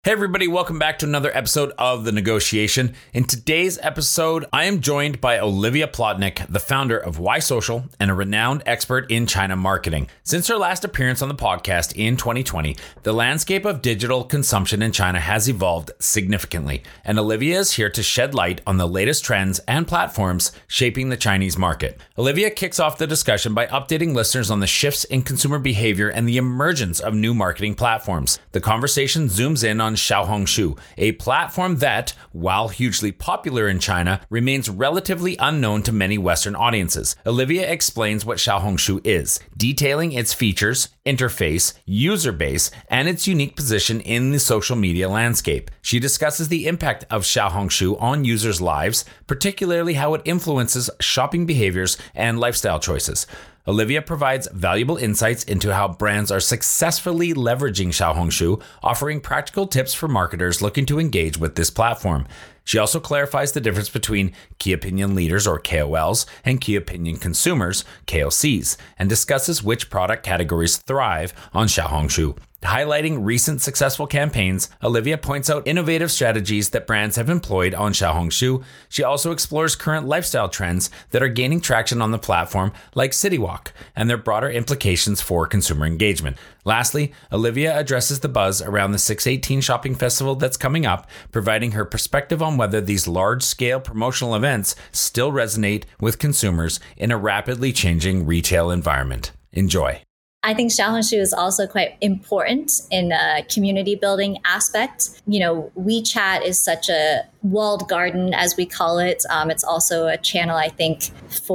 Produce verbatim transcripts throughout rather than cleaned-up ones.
Hey everybody, welcome back to another episode of The Negotiation. In today's episode, I am joined by Olivia Plotnick, the founder of Why Social and a renowned expert in China marketing. Since her last appearance on the podcast in twenty twenty, the landscape of digital consumption in China has evolved significantly, and Olivia is here to shed light on the latest trends and platforms shaping the Chinese market. Olivia kicks off the discussion by updating listeners on the shifts in consumer behavior and the emergence of new marketing platforms. The conversation zooms in on Xiaohongshu, a platform that, while hugely popular in China, remains relatively unknown to many Western audiences. Olivia explains what Xiaohongshu is, detailing its features, interface, user base, and its unique position in the social media landscape. She discusses the impact of Xiaohongshu on users' lives, particularly how it influences shopping behaviors and lifestyle choices. Olivia provides valuable insights into how brands are successfully leveraging Xiaohongshu, offering practical tips for marketers looking to engage with this platform. She also clarifies the difference between key opinion leaders, or K O Ls, and key opinion consumers, K O Cs, and discusses which product categories thrive on Xiaohongshu. Highlighting recent successful campaigns, Olivia points out innovative strategies that brands have employed on Xiaohongshu. She also explores current lifestyle trends that are gaining traction on the platform, like City Walk, and their broader implications for consumer engagement. Lastly, Olivia addresses the buzz around the six eighteen shopping festival that's coming up, providing her perspective on whether these large-scale promotional events still resonate with consumers in a rapidly changing retail environment. Enjoy. I think Xiaohongshu is also quite important in a community building aspect. You know, WeChat is such a walled garden, as we call it. Um, it's also a channel, I think,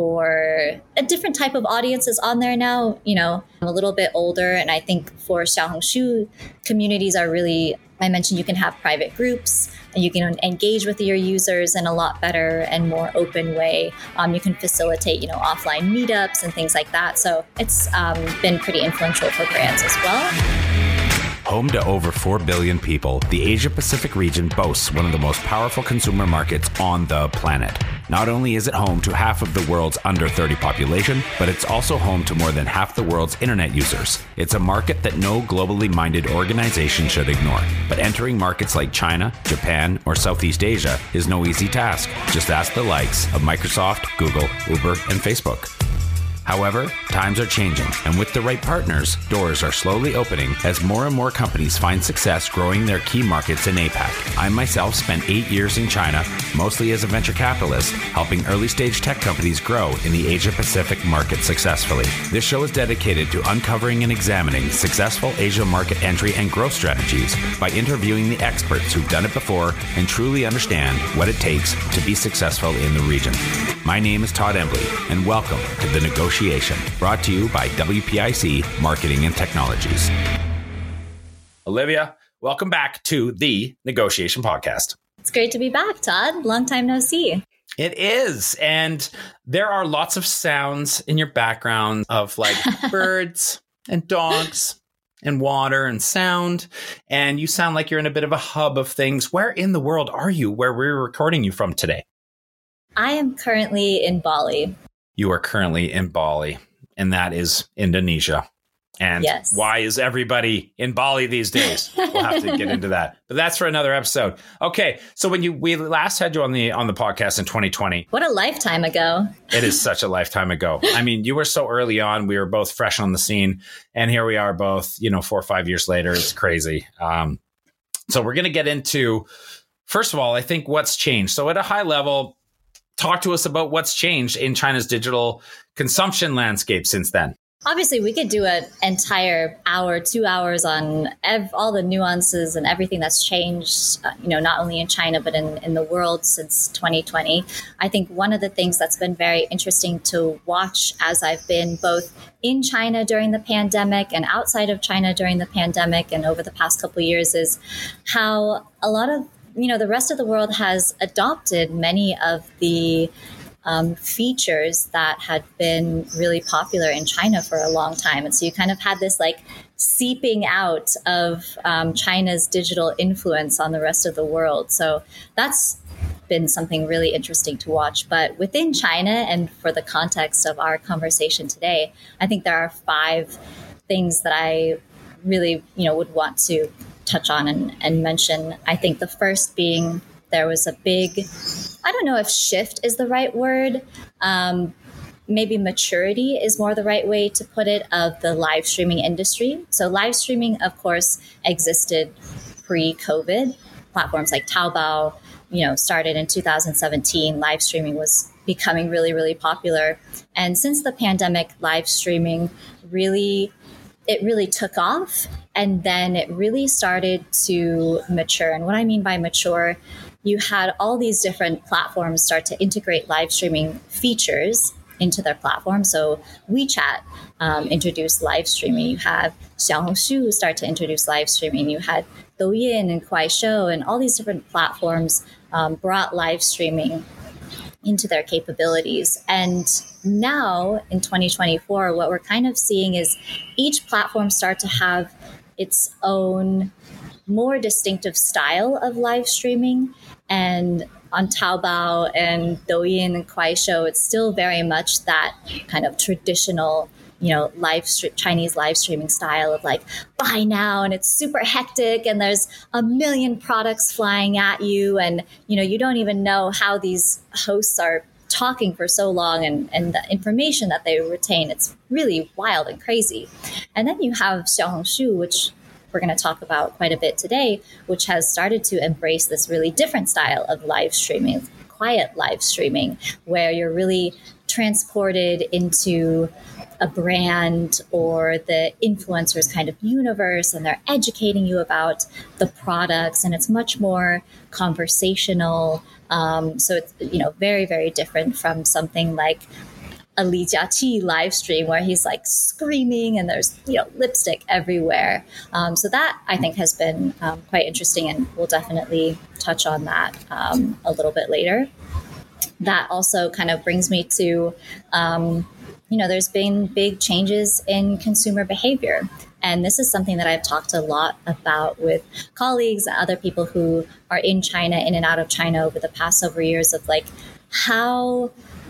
for a different type of audiences on there now. You know, I'm a little bit older, and I think for Xiaohongshu, communities are really, I mentioned you can have private groups, and you can engage with your users in a lot better and more open way. Um, you can facilitate, you know, offline meetups and things like that. So it's um, been pretty influential for brands as well. Home to over four billion people, the Asia-Pacific region boasts one of the most powerful consumer markets on the planet. Not only is it home to half of the world's under thirty population, but it's also home to more than half the world's internet users. It's a market that no globally minded organization should ignore. But entering markets like China, Japan, or Southeast Asia is no easy task. Just ask the likes of Microsoft, Google, Uber, and Facebook. However, times are changing, and with the right partners, doors are slowly opening as more and more companies find success growing their key markets in APAC. I myself spent eight years in China, mostly as a venture capitalist, helping early-stage tech companies grow in the Asia-Pacific market successfully. This show is dedicated to uncovering and examining successful Asia market entry and growth strategies by interviewing the experts who've done it before and truly understand what it takes to be successful in the region. My name is Todd Embley, and welcome to The Negotiation. Brought to you by W P I C Marketing and Technologies. Olivia, welcome back to the Negotiation Podcast. It's great to be back, Todd. Long time no see. It is. And there are lots of sounds in your background of like birds and dogs and water and sound. And you sound like you're in a bit of a hub of things. Where in the world are you, where we're recording you from today? I am currently in Bali. You are currently in Bali, and that is Indonesia. And yes. Why is everybody in Bali these days? We'll have to get into that, but that's for another episode. Okay, so when you we last had you on the on the podcast in twenty twenty, what a lifetime ago! It is such a lifetime ago. I mean, you were so early on; we were both fresh on the scene, and here we are, both you know, four or five years later. It's crazy. Um, so we're going to get into, first of all, I think what's changed. So at a high level, talk to us about what's changed in China's digital consumption landscape since then. Obviously, we could do an entire hour, two hours on ev- all the nuances and everything that's changed, uh, you know, not only in China, but in, in the world since twenty twenty. I think one of the things that's been very interesting to watch as I've been both in China during the pandemic and outside of China during the pandemic and over the past couple of years is how a lot of, you know, the rest of the world has adopted many of the Um, features that had been really popular in China for a long time. And so you kind of had this like seeping out of um, China's digital influence on the rest of the world. So that's been something really interesting to watch. But within China, and for the context of our conversation today, I think there are five things that I really, you know, would want to touch on and, and mention. I think the first being there was a big, I don't know if shift is the right word, um, maybe maturity is more the right way to put it, of the live streaming industry. So live streaming, of course, existed pre-COVID. Platforms like Taobao, you know, started in two thousand seventeen. Live streaming was becoming really, really popular. And since the pandemic, live streaming really, it really took off. And then it really started to mature. And what I mean by mature, you had all these different platforms start to integrate live streaming features into their platform. So WeChat um, introduced live streaming. You had Xiaohongshu start to introduce live streaming. You had Douyin and Kuaishou and all these different platforms um, brought live streaming into their capabilities. And now in twenty twenty-four, what we're kind of seeing is each platform start to have its own more distinctive style of live streaming. And on Taobao and Douyin and Kuaishou, it's still very much that kind of traditional, you know, live st- Chinese live streaming style of like, buy now, and it's super hectic, and there's a million products flying at you, and, you know, you don't even know how these hosts are talking for so long, and, and the information that they retain. It's really wild and crazy. And then you have Xiaohongshu, which we're going to talk about quite a bit today, which has started to embrace this really different style of live streaming, quiet live streaming, where you're really transported into a brand or the influencer's kind of universe, and they're educating you about the products, and it's much more conversational. Um, so it's, you know, very, very different from something like a Li Jiaqi live stream where he's like screaming and there's, you know, lipstick everywhere. Um, so that I think has been um, quite interesting, and we'll definitely touch on that um, a little bit later. That also kind of brings me to, um, you know, there's been big changes in consumer behavior. And this is something that I've talked a lot about with colleagues and other people who are in China, in and out of China over the past several years, of like how,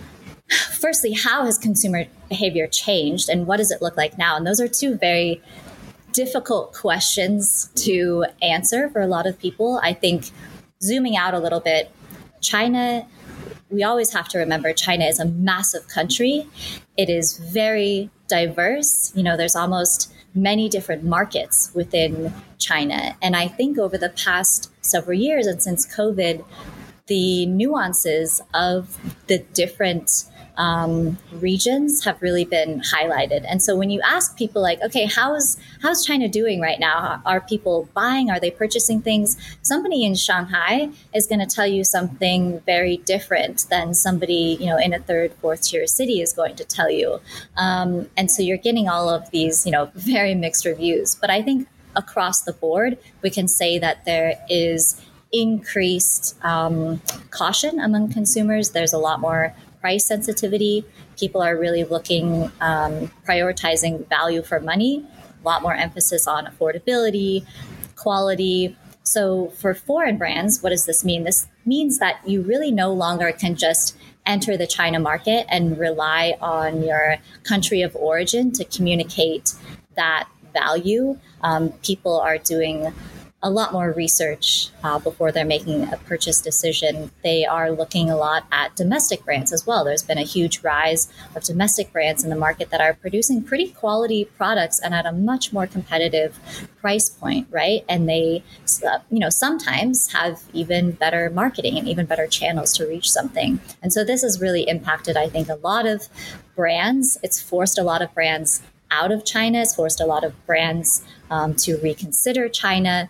firstly, how has consumer behavior changed and what does it look like now? And those are two very difficult questions to answer for a lot of people. I think zooming out a little bit, China, we always have to remember China is a massive country. It is very diverse. You know, there's almost many different markets within China. And I think over the past several years and since COVID, the nuances of the different um, regions have really been highlighted. And so when you ask people like, okay, how's how's China doing right now? Are people buying? Are they purchasing things? Somebody in Shanghai is going to tell you something very different than somebody, you know, in a third, fourth tier city is going to tell you. Um, and so you're getting all of these, you know, very mixed reviews. But I think across the board, we can say that there is increased um, caution among consumers. There's a lot more price sensitivity. People are really looking, um, prioritizing value for money, a lot more emphasis on affordability, quality. So for foreign brands, what does this mean? This means that you really no longer can just enter the China market and rely on your country of origin to communicate that value. Um, people are doing a lot more research uh, before they're making a purchase decision. They are looking a lot at domestic brands as well. There's been a huge rise of domestic brands in the market that are producing pretty quality products and at a much more competitive price point, right? And they, you know, sometimes have even better marketing and even better channels to reach something. And so this has really impacted, I think, a lot of brands. It's forced a lot of brands out of China. It's forced a lot of brands um, to reconsider China.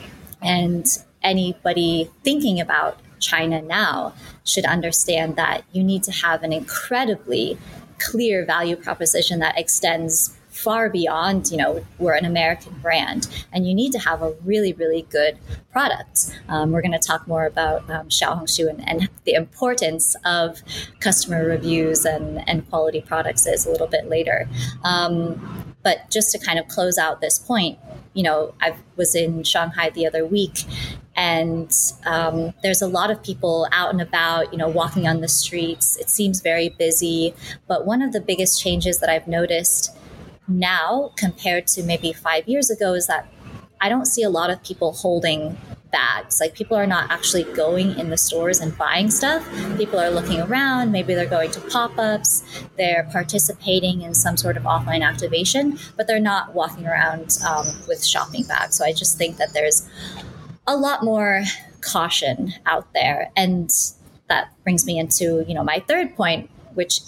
And anybody thinking about China now should understand that you need to have an incredibly clear value proposition that extends far beyond, you know, we're an American brand, and you need to have a really, really good product. Um, we're going to talk more about um, Xiaohongshu and, and the importance of customer reviews and, and quality products is a little bit later. Um, but just to kind of close out this point, you know, I was in Shanghai the other week, and um, there's a lot of people out and about, you know, walking on the streets. It seems very busy. But one of the biggest changes that I've noticed now compared to maybe five years ago is that I don't see a lot of people holding bags. Like people are not actually going in the stores and buying stuff. People are looking around. Maybe they're going to pop-ups. They're participating in some sort of offline activation, but they're not walking around um, with shopping bags. So I just think that there's a lot more caution out there. And that brings me into, you know, my third point, which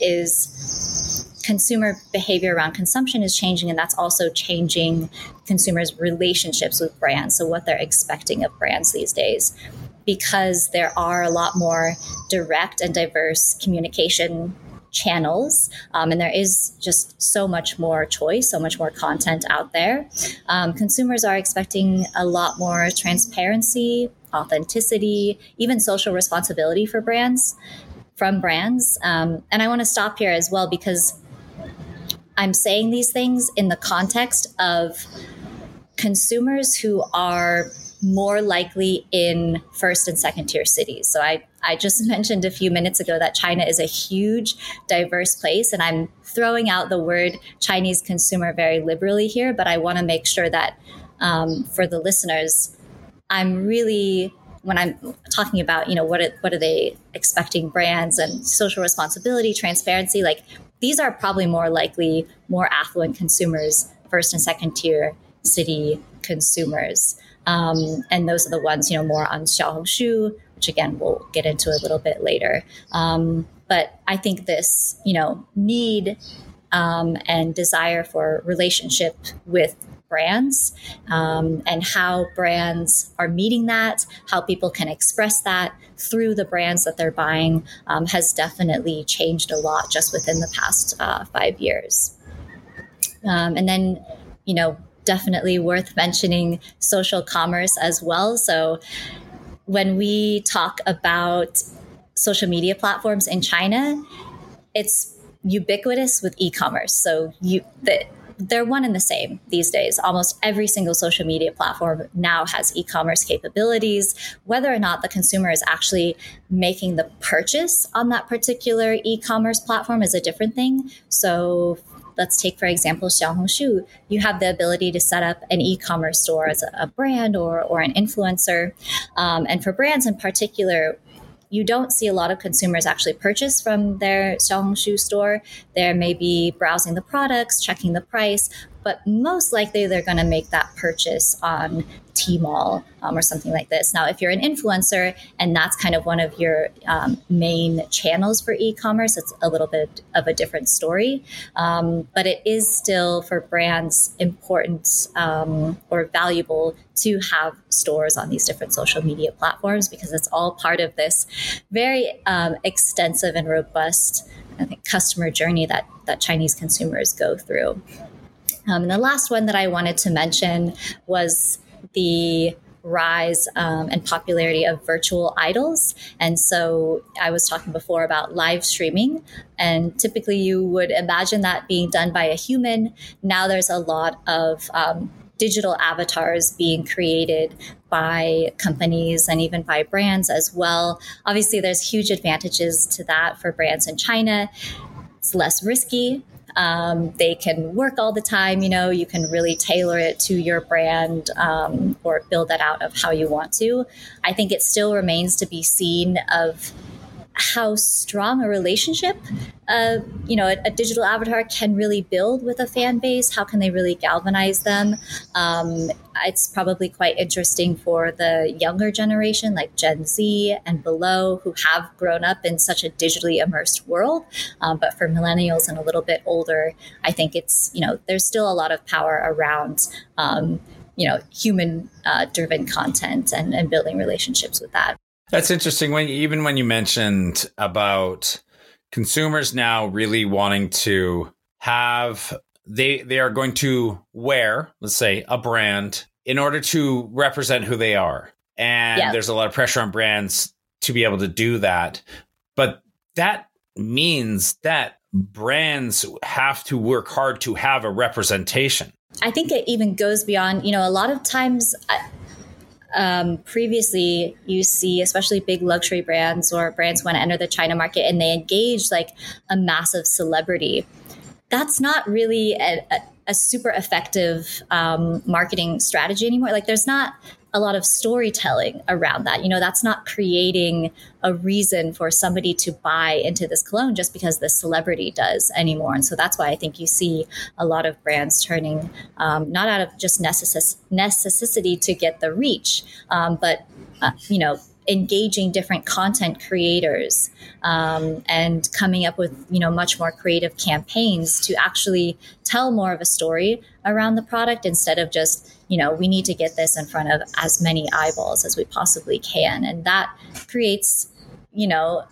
is consumer behavior around consumption is changing, and that's also changing consumers' relationships with brands. So what they're expecting of brands these days, because there are a lot more direct and diverse communication channels, um, and there is just so much more choice, so much more content out there. Um, consumers are expecting a lot more transparency, authenticity, even social responsibility for brands, from brands. Um, and I want to stop here as well, because I'm saying these things in the context of consumers who are more likely in first and second tier cities. So I, I just mentioned a few minutes ago that China is a huge, diverse place. And I'm throwing out the word Chinese consumer very liberally here, but I want to make sure that um, for the listeners, I'm really, when I'm talking about, you know, what are, what are they expecting brands and social responsibility, transparency, like these are probably more likely more affluent consumers, first and second tier city consumers. Um, and those are the ones, you know, more on Xiaohongshu, which again, we'll get into a little bit later. Um, but I think this, you know, need um, and desire for relationship with brands um, and how brands are meeting that, how people can express that through the brands that they're buying um, has definitely changed a lot just within the past uh, five years. Um, and then, you know, definitely worth mentioning social commerce as well. So when we talk about social media platforms in China, it's ubiquitous with e-commerce. So you the they're one and the same these days. Almost every single social media platform now has e-commerce capabilities. Whether or not the consumer is actually making the purchase on that particular e-commerce platform is a different thing. So let's take, for example, Xiaohongshu. You have the ability to set up an e-commerce store as a, a brand or, or an influencer. Um, and for brands in particular, you don't see a lot of consumers actually purchase from their Xiaohongshu store. They're maybe browsing the products, checking the price, but most likely they're going to make that purchase on Tmall um, or something like this. Now, if you're an influencer and that's kind of one of your um, main channels for e-commerce, it's a little bit of a different story. Um, but it is still for brands important um, or valuable to have stores on these different social media platforms, because it's all part of this very um, extensive and robust, I think, customer journey that, that Chinese consumers go through. Um, and the last one that I wanted to mention was the rise um, and popularity of virtual idols. And so I was talking before about live streaming, and typically you would imagine that being done by a human. Now there's a lot of um, digital avatars being created by companies and even by brands as well. Obviously, there's huge advantages to that for brands in China. It's less risky. Um, they can work all the time. You know, you can really tailor it to your brand um, or build that out of how you want to. I think it still remains to be seen of how strong a relationship, uh, you know, a, a digital avatar can really build with a fan base. How can they really galvanize them? Um, it's probably quite interesting for the younger generation, like Gen Z and below, who have grown up in such a digitally immersed world. Um, but for millennials and a little bit older, I think it's, you know, there's still a lot of power around, um, you know, human uh, driven content and, and building relationships with that. That's interesting. When even when you mentioned about consumers now really wanting to have, they they are going to wear, let's say, a brand in order to represent who they are. And yeah. There's a lot of pressure on brands to be able to do that. But that means that brands have to work hard to have a representation. I think it even goes beyond, you know, a lot of times... I- Um, previously, you see, especially big luxury brands or brands want to enter the China market and they engage like a massive celebrity. That's not really a, a, a super effective um, marketing strategy anymore. Like there's not a lot of storytelling around that. You know, that's not creating a reason for somebody to buy into this cologne just because the celebrity does anymore. And so that's why I think you see a lot of brands turning, um, not out of just necess- necessity to get the reach, um, but, uh, you know, engaging different content creators um, and coming up with, you know, much more creative campaigns to actually tell more of a story around the product instead of just, you know, we need to get this in front of as many eyeballs as we possibly can. And that creates, you know,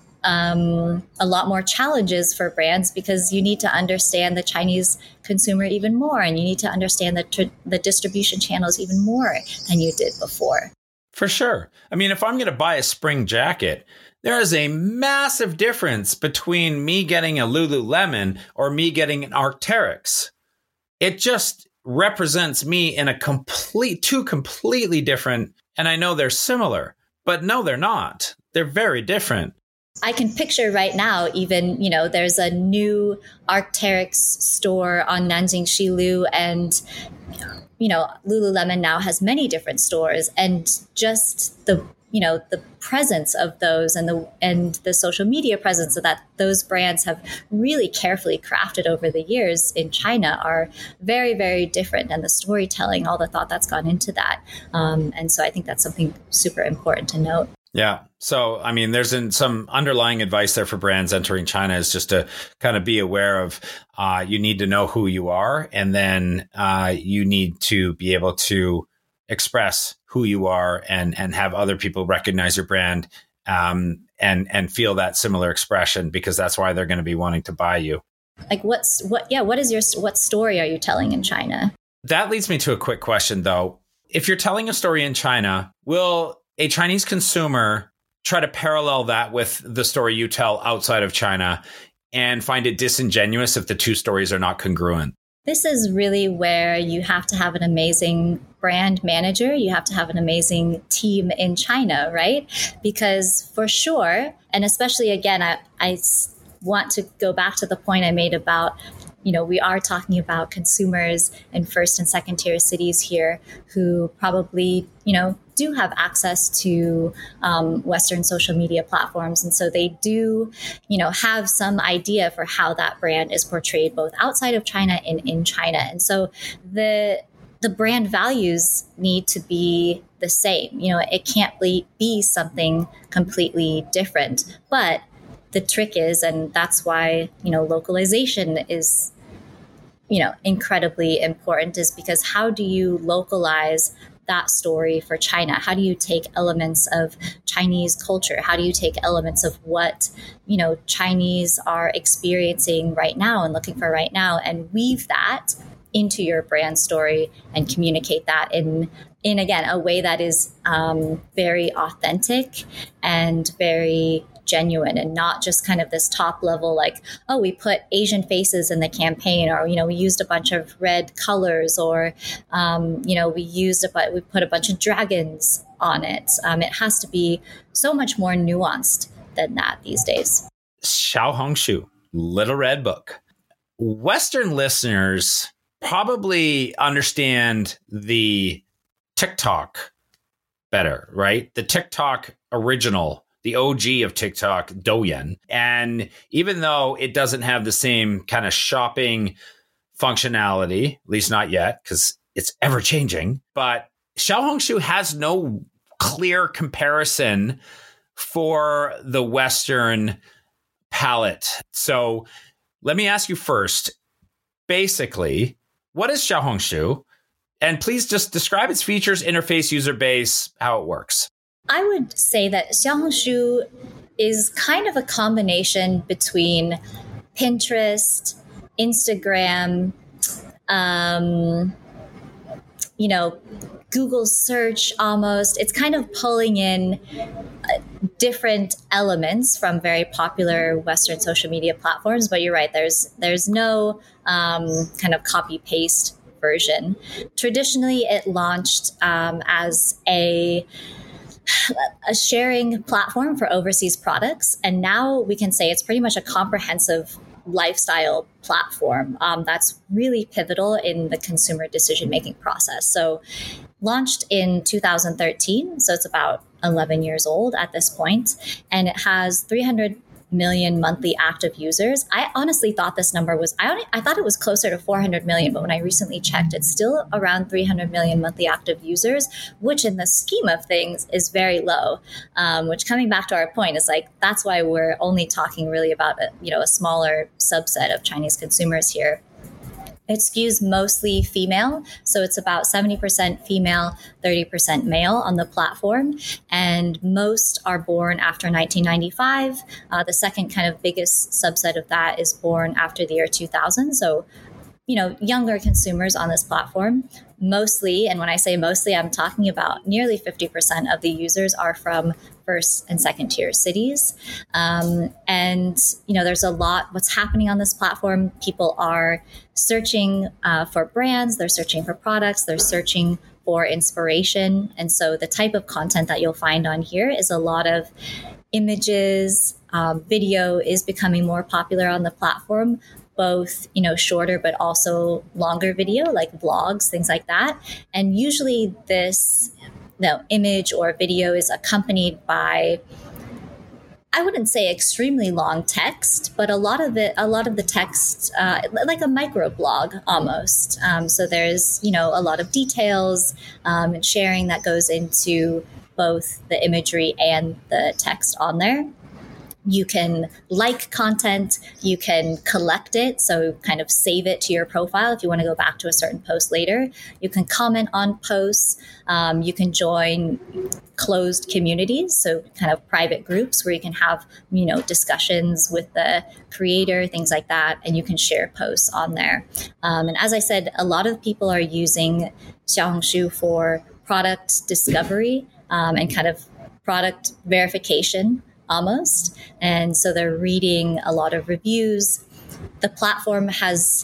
um, a lot more challenges for brands because you need to understand the Chinese consumer even more, and you need to understand the, tr- the distribution channels even more than you did before. For sure. I mean, if I'm going to buy a spring jacket, there is a massive difference between me getting a Lululemon or me getting an Arc'teryx. It just represents me in a complete, two completely different, and I know they're similar, but no, they're not. They're very different. I can picture right now, even, you know, there's a new Arc'teryx store on Nanjing Shilu, and you know, Lululemon now has many different stores, and just the, you know, the presence of those and the and the social media presence of that those brands have really carefully crafted over the years in China are very, very different. And the storytelling, all the thought that's gone into that. Um, and so I think that's something super important to note. Yeah. So, I mean, there's in some underlying advice there for brands entering China is just to kind of be aware of uh, you need to know who you are, and then uh, you need to be able to express who you are and and have other people recognize your brand um, and and feel that similar expression, because that's why they're going to be wanting to buy you. Like what's what? Yeah. What is your what story are you telling in China? That leads me to a quick question, though. If you're telling a story in China, will a Chinese consumer try to parallel that with the story you tell outside of China and find it disingenuous if the two stories are not congruent? This is really where you have to have an amazing brand manager. You have to have an amazing team in China, right? Because for sure, and especially again, I, I want to go back to the point I made about, you know, we are talking about consumers in first and second tier cities here who probably, you know, do have access to um, Western social media platforms. And so they do, you know, have some idea for how that brand is portrayed both outside of China and in China. And so the the brand values need to be the same. You know, it can't be, be something completely different. But the trick is, and that's why, you know, localization is, you know, incredibly important, is because how do you localize that story for China? How do you take elements of Chinese culture? How do you take elements of what, you know, Chinese are experiencing right now and looking for right now and weave that into your brand story and communicate that in, in again, a way that is um, very authentic and very genuine, and not just kind of this top level, like, oh, we put Asian faces in the campaign, or, you know, we used a bunch of red colors, or, um, you know, we used a, but we put a bunch of dragons on it. Um, it has to be so much more nuanced than that these days. Xiaohongshu, Little Red Book. Western listeners probably understand the TikTok better, right? The TikTok original, the O G of TikTok, Douyin. And even though it doesn't have the same kind of shopping functionality, at least not yet, because it's ever changing, but Xiaohongshu has no clear comparison for the Western palette. So let me ask you first, basically, what is Xiaohongshu? And please just describe its features, interface, user base, how it works. I would say that Xiaohongshu is kind of a combination between Pinterest, Instagram, um, you know, Google search almost. It's kind of pulling in uh, different elements from very popular Western social media platforms. But you're right, there's there's no um, kind of copy paste version. Traditionally, it launched um, as a a sharing platform for overseas products. And now we can say it's pretty much a comprehensive lifestyle platform um, that's really pivotal in the consumer decision-making process. So launched in two thousand thirteen, so it's about eleven years old at this point, and it has three hundred million monthly active users. I honestly thought this number was, I, only, I thought it was closer to four hundred million, but when I recently checked, it's still around three hundred million monthly active users, which in the scheme of things is very low, um, which coming back to our point is like, that's why we're only talking really about a, you know, a smaller subset of Chinese consumers here. It skews mostly female. So it's about seventy percent female, thirty percent male on the platform. And most are born after nineteen ninety-five. Uh, the second kind of biggest subset of that is born after the year two thousand. So, you know, younger consumers on this platform. Mostly, and when I say mostly, I'm talking about nearly fifty percent of the users are from first and second tier cities. Um, and, you know, there's a lot what's happening on this platform. People are searching uh, for brands, they're searching for products, they're searching for inspiration. And so the type of content that you'll find on here is a lot of images. Um, video is becoming more popular on the platform, both, you know, shorter, but also longer video, like vlogs, things like that. And usually this, you know, image or video is accompanied by, I wouldn't say extremely long text, but a lot of it, a lot of the text, uh, like a microblog almost. Um, so there's, you know, a lot of details um, and sharing that goes into both the imagery and the text on there. You can like content, you can collect it, so kind of save it to your profile if you want to go back to a certain post later. You can comment on posts, um, you can join closed communities, so kind of private groups where you can have, you know, discussions with the creator, things like that, and you can share posts on there. Um, and as I said, a lot of people are using Xiaohongshu for product discovery um, and kind of product verification almost. And so they're reading a lot of reviews. The platform has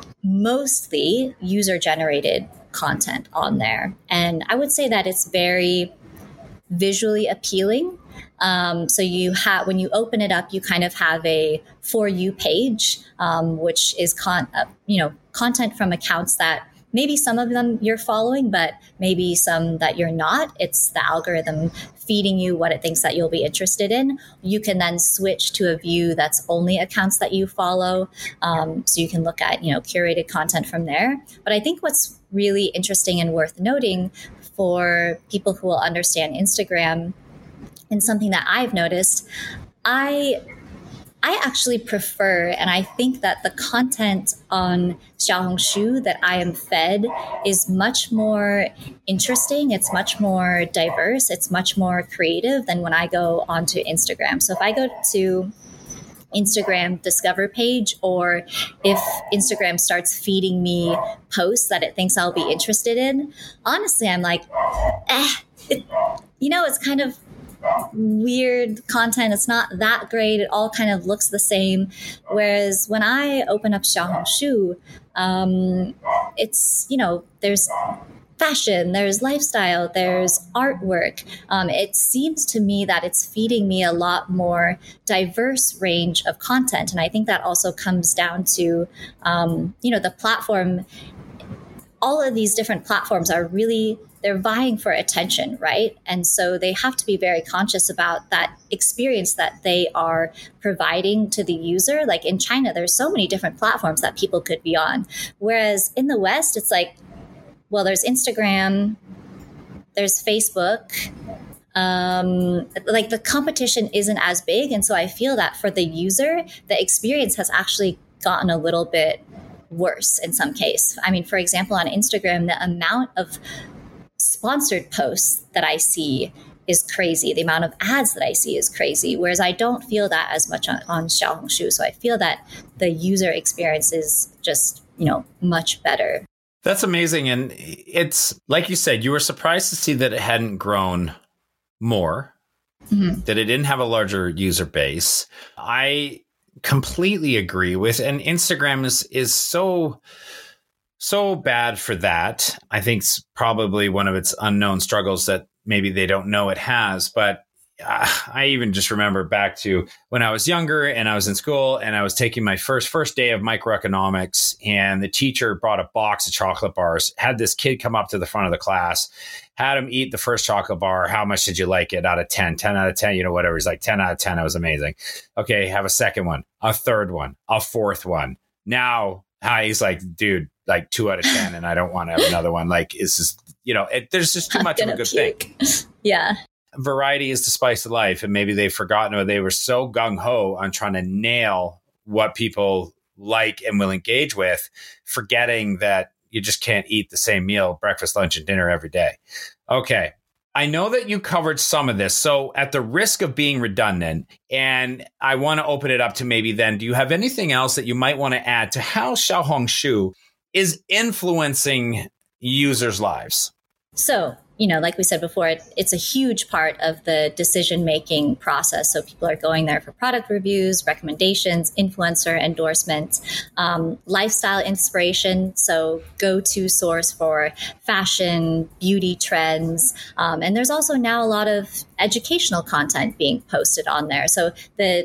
mostly user generated content on there. And I would say that it's very visually appealing. Um, so you have, when you open it up, you kind of have a For You page, um, which is con- uh, you know, content from accounts that maybe some of them you're following, but maybe some that you're not. It's the algorithm feeding you what it thinks that you'll be interested in. You can then switch to a view that's only accounts that you follow. Um, so you can look at, you know, curated content from there. But I think what's really interesting and worth noting for people who will understand Instagram, and something that I've noticed, I I actually prefer, and I think that the content on Xiaohongshu that I am fed is much more interesting. It's much more diverse. It's much more creative than when I go onto Instagram. So if I go to Instagram Discover page, or if Instagram starts feeding me posts that it thinks I'll be interested in, honestly, I'm like, eh, it, you know, it's kind of weird content. It's not that great. It all kind of looks the same. Whereas when I open up Xiaohongshu, um, it's, you know, there's fashion, there's lifestyle, there's artwork. Um, it seems to me that it's feeding me a lot more diverse range of content. And I think that also comes down to, um, you know, the platform. All of these different platforms are really, they're vying for attention, right? And so they have to be very conscious about that experience that they are providing to the user. Like in China, there's so many different platforms that people could be on. Whereas in the West, it's like, well, there's Instagram, there's Facebook, um, like the competition isn't as big. And so I feel that for the user, the experience has actually gotten a little bit worse in some case. I mean, for example, on Instagram, the amount of sponsored posts that I see is crazy. The amount of ads that I see is crazy, whereas I don't feel that as much on, on Xiaohongshu. So I feel that the user experience is just, you know, much better. That's amazing. And it's like you said, you were surprised to see that it hadn't grown more, mm-hmm. that it didn't have a larger user base. I completely agree with, and Instagram is is so so bad for that. I think it's probably one of its unknown struggles that maybe they don't know it has. But uh, I even just remember back to when I was younger and I was in school and I was taking my first first day of microeconomics, and the teacher brought a box of chocolate bars, had this kid come up to the front of the class, had him eat the first chocolate bar. How much did you like it out of ten? ten out of ten, you know, whatever. He's like ten out of ten. It was amazing. Okay, have a second one, a third one, a fourth one. Now hi, he's like, dude, like two out of ten, and I don't want to have another one. Like, it's just, you know, it, there's just too much of a good puke. thing. Yeah. Variety is the spice of life. And maybe they've forgotten, or they were so gung ho on trying to nail what people like and will engage with, forgetting that you just can't eat the same meal, breakfast, lunch, and dinner every day. Okay. I know that you covered some of this. So at the risk of being redundant, and I want to open it up to maybe then, do you have anything else that you might want to add to how Xiaohongshu is influencing users' lives? So, you know, like we said before, it, it's a huge part of the decision-making process. So people are going there for product reviews, recommendations, influencer endorsements, um, lifestyle inspiration. So go-to source for fashion, beauty trends. Um, and there's also now a lot of educational content being posted on there. So the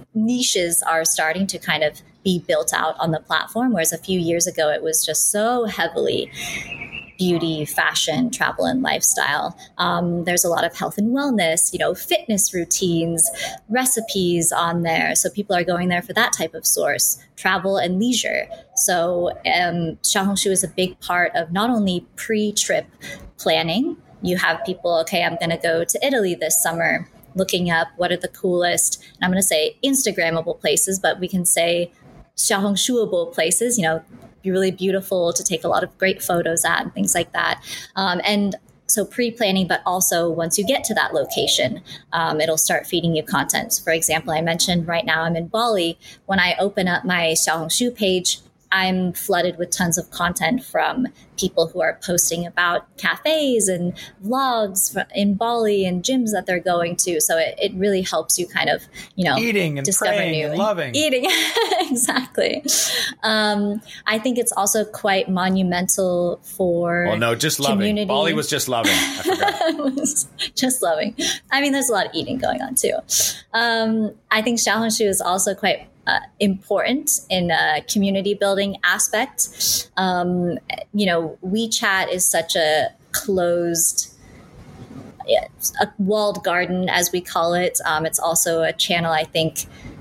niches are starting to kind of be built out on the platform, whereas a few years ago, it was just so heavily beauty, fashion, travel, and lifestyle. Um, there's a lot of health and wellness, you know, fitness routines, recipes on there. So people are going there for that type of source, travel and leisure. So um, Xiaohongshu is a big part of not only pre-trip planning. You have people, okay, I'm going to go to Italy this summer, looking up what are the coolest, and I'm going to say Instagrammable places, but we can say Xiaohongshuable places, you know, be really beautiful to take a lot of great photos at and things like that. Um, and so pre-planning, but also once you get to that location, um, it'll start feeding you content. For example, I mentioned right now I'm in Bali. When I open up my Xiaohongshu page, I'm flooded with tons of content from people who are posting about cafes and vlogs in Bali and gyms that they're going to. So it, it really helps you kind of, you know, eating and discover praying new and loving. Eating, exactly. Um, I think it's also quite monumental for Well, no, just loving. community. Bali was just loving. I forgot. Just loving. I mean, there's a lot of eating going on too. Um, I think Xiaohongshu is also quite Uh, important in a community building aspect. Um, you know, WeChat is such a closed, a walled garden, as we call it. Um, it's also a channel, I think,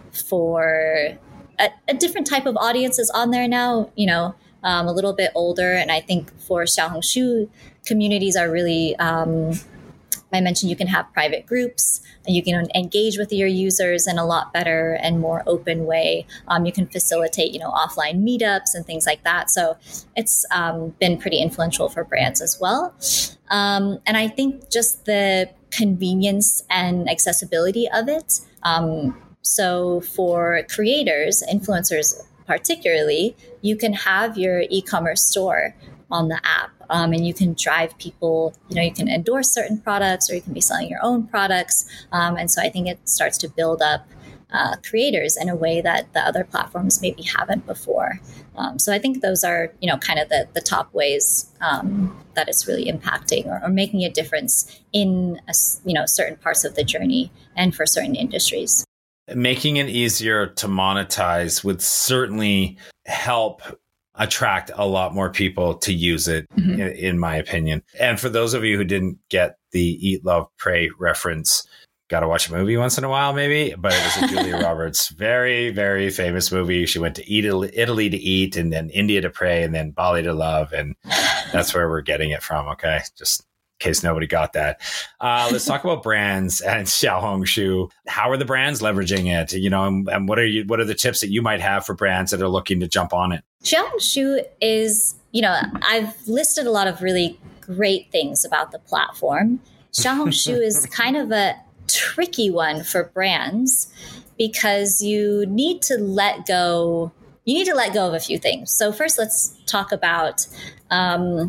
for a, a different type of audiences on there now, you know, um, a little bit older. And I think for Xiaohongshu, communities are really, um, I mentioned you can have private groups, and you can engage with your users in a lot better and more open way. Um, you can facilitate, you know, offline meetups and things like that. So it's um, been pretty influential for brands as well. Um, and I think just the convenience and accessibility of it. Um, so for creators, influencers particularly, you can have your e-commerce store on the app. Um, and you can drive people, you know, you can endorse certain products, or you can be selling your own products. Um, and so I think it starts to build up uh, creators in a way that the other platforms maybe haven't before. Um, so I think those are, you know, kind of the, the top ways um, that it's really impacting or, or making a difference in, a, you know, certain parts of the journey and for certain industries. Making it easier to monetize would certainly help attract a lot more people to use it, mm-hmm. in, in my opinion. And for those of you who didn't get the Eat, Love, Pray reference, got to watch a movie once in a while, maybe. But it was a Julia Roberts, very, very famous movie. She went to Italy, Italy to eat, and then India to pray, and then Bali to love. And that's where we're getting it from. Okay. Just in case nobody got that. Uh, let's talk about brands and Xiaohongshu. How are the brands leveraging it? You know, and, and what are you, what are the tips that you might have for brands that are looking to jump on it? Xiaohongshu is, you know, I've listed a lot of really great things about the platform. Xiaohongshu is kind of a tricky one for brands because you need to let go, you need to let go of a few things. So first, let's talk about um,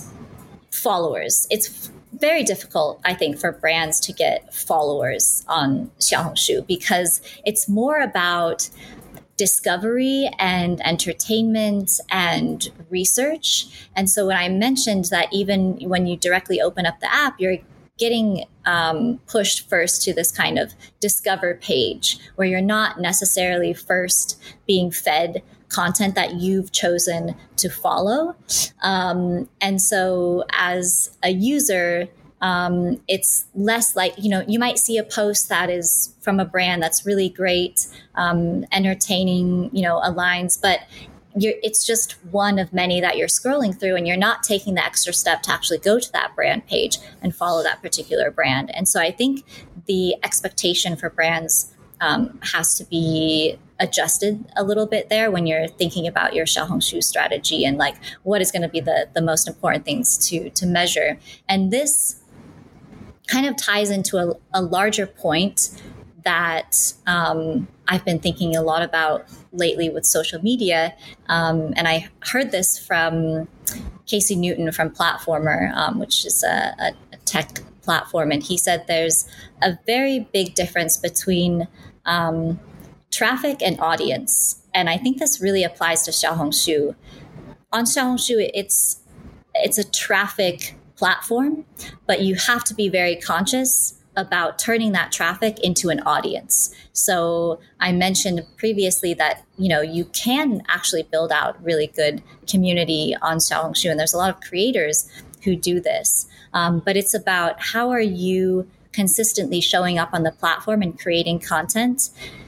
followers. It's very difficult, I think, for brands to get followers on Xiaohongshu because it's more about discovery and entertainment and research. And so when I mentioned that even when you directly open up the app, you're getting um, pushed first to this kind of discover page where you're not necessarily first being fed content that you've chosen to follow. Um, and so as a user, um, it's less like, you know, you might see a post that is from a brand that's really great, um, entertaining, you know, aligns, but You're, it's just one of many that you're scrolling through, and you're not taking the extra step to actually go to that brand page and follow that particular brand. And so I think the expectation for brands um, has to be adjusted a little bit there when you're thinking about your Xiaohongshu strategy and like what is going to be the, the most important things to, to measure. And this kind of ties into a, a larger point that um, I've been thinking a lot about lately with social media. Um, and I heard this from Casey Newton from Platformer, um, which is a, a, a tech platform. And he said there's a very big difference between um, traffic and audience. And I think this really applies to Xiaohongshu. On Xiaohongshu, it's it's a traffic platform, but you have to be very conscious about turning that traffic into an audience. So I mentioned previously that, you know, you can actually build out really good community on Xiaohongshu, and there's a lot of creators who do this. Um, but it's about how are you consistently showing up on the platform and creating content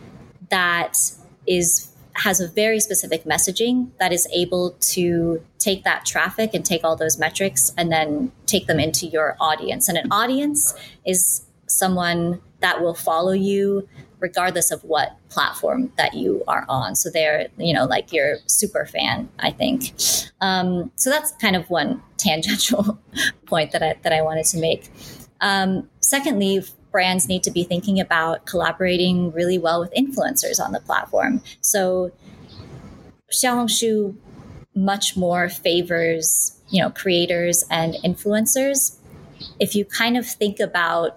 that is has a very specific messaging that is able to take that traffic and take all those metrics and then take them into your audience. And an audience is someone that will follow you regardless of what platform that you are on. So they're, you know, like your super fan, I think. Um, so that's kind of one tangential point that I, that I wanted to make. Um, secondly, brands need to be thinking about collaborating really well with influencers on the platform. So Xiaohongshu much more favors, you know, creators and influencers. If you kind of think about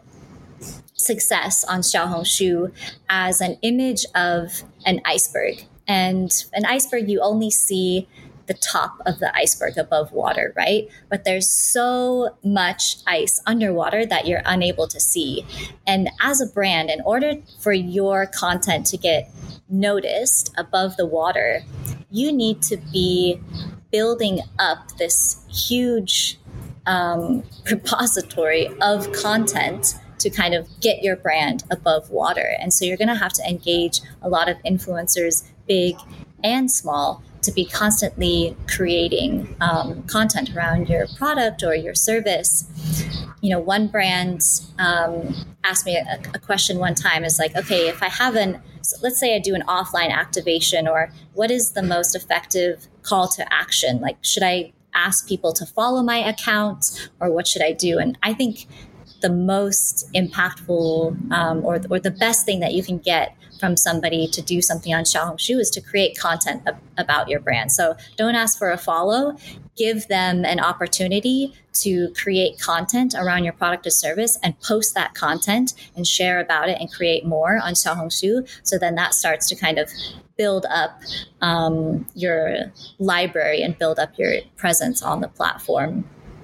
success on Xiaohongshu as an image of an iceberg, and an iceberg, you only see the top of the iceberg above water, right? But there's so much ice underwater that you're unable to see. And as a brand, in order for your content to get noticed above the water, you need to be building up this huge um, repository of content to kind of get your brand above water. And so you're going to have to engage a lot of influencers, big and small, to be constantly creating um, content around your product or your service. You know, one brand um, asked me a, a question one time is like, okay, if I have an, so let's say I do an offline activation, or what is the most effective call to action? Like, should I ask people to follow my account, or what should I do? And I think the most impactful um, or, or the best thing that you can get from somebody to do something on Xiaohongshu is to create content ab- about your brand. So don't ask for a follow. Give them an opportunity to create content around your product or service and post that content and share about it and create more on Xiaohongshu. So then that starts to kind of build up um, your library and build up your presence on the platform.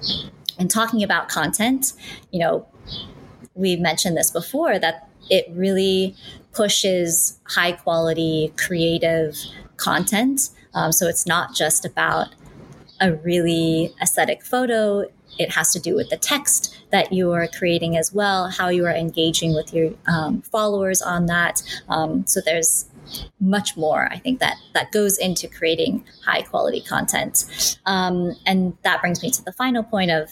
And talking about content, you know, we've mentioned this before, that it really pushes high quality creative content. Um, so it's not just about a really aesthetic photo. It has to do with the text that you are creating as well, how you are engaging with your um, followers on that. Um, so there's much more, I think, that that goes into creating high quality content. Um, and that brings me to the final point of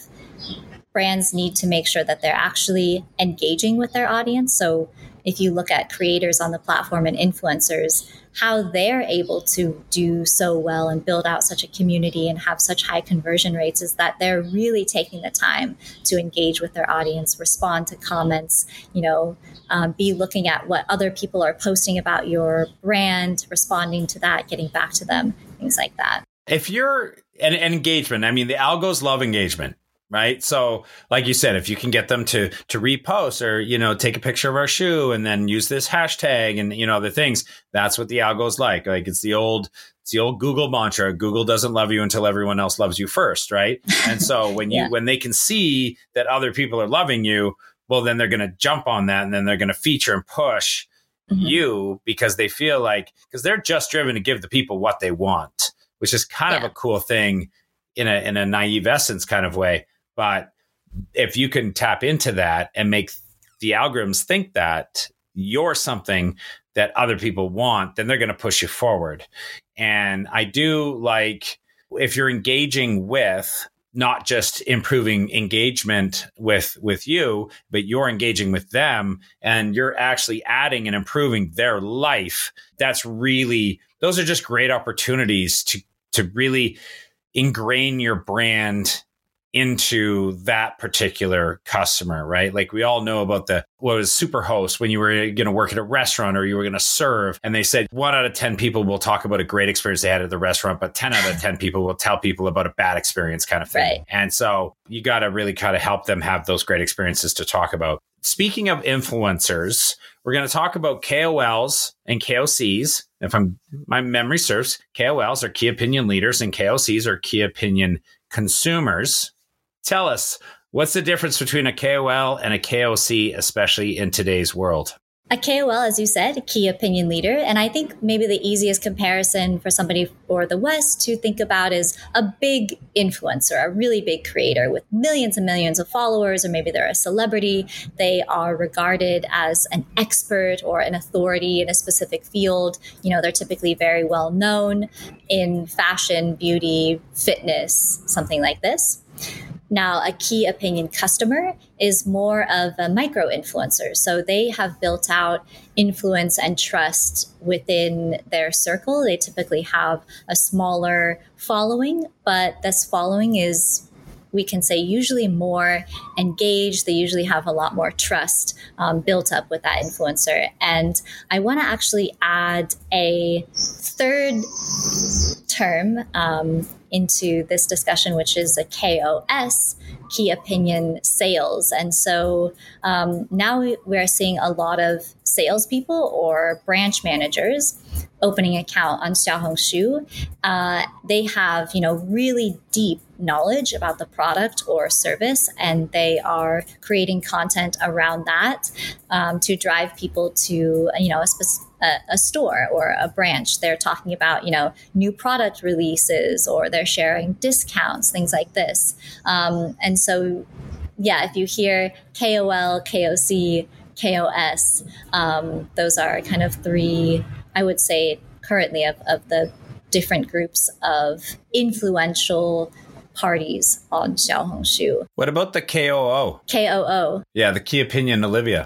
brands need to make sure that they're actually engaging with their audience. So if you look at creators on the platform and influencers, how they're able to do so well and build out such a community and have such high conversion rates is that they're really taking the time to engage with their audience, respond to comments, you know, um, be looking at what other people are posting about your brand, responding to that, getting back to them, things like that. If you're an, an engagement, I mean, the algos love engagement. right? So like you said, if you can get them to to repost or, you know, take a picture of our shoe and then use this hashtag and, you know, other things, that's what the algo's like. Like it's the old it's the old Google mantra. Google doesn't love you until everyone else loves you first, right? And so when you yeah. when they can see that other people are loving you, well, then they're going to jump on that and then they're going to feature and push mm-hmm. you because they feel like, because they're just driven to give the people what they want, which is kind yeah. of a cool thing in a in a naive essence kind of way. But if you can tap into that and make the algorithms think that you're something that other people want, then they're going to push you forward. And I do like if you're engaging with not just improving engagement with with you, but you're engaging with them and you're actually adding and improving their life. That's really, those are just great opportunities to to really ingrain your brand into that particular customer, right? Like we all know about the, what was Superhost when you were going to work at a restaurant or you were going to serve. And they said one out of ten people will talk about a great experience they had at the restaurant, but ten out of ten people will tell people about a bad experience kind of thing. Right. And so you got to really kind of help them have those great experiences to talk about. Speaking of influencers, we're going to talk about K O Ls and K O Cs. If I'm, my memory serves, K O Ls are key opinion leaders and K O Cs are key opinion consumers. Tell us, what's the difference between a K O L and a K O C, especially in today's world? A K O L, as you said, a key opinion leader. And I think maybe the easiest comparison for somebody for the West to think about is a big influencer, a really big creator with millions and millions of followers, or maybe they're a celebrity. They are regarded as an expert or an authority in a specific field. You know, they're typically very well known in fashion, beauty, fitness, something like this. Now, a key opinion customer is more of a micro influencer. So they have built out influence and trust within their circle. They typically have a smaller following, but this following is, we can say, usually more engaged. They usually have a lot more trust um, built up with that influencer. And I want to actually add a third term um, into this discussion, which is a K O S, key opinion sales. And so um, now we, we're seeing a lot of salespeople or branch managers opening an account on Xiaohongshu. Uh, they have, you know, really deep knowledge about the product or service, and they are creating content around that um, to drive people to, you know, a specific A, a store or a branch. They're talking about, you know, new product releases, or they're sharing discounts, things like this. Um, and so, yeah, if you hear K O L, K O C, K O S, um, those are kind of three, I would say, currently of, of the different groups of influential parties on Xiaohongshu. What about the K O O? K O O. Yeah, the key opinion Olivia.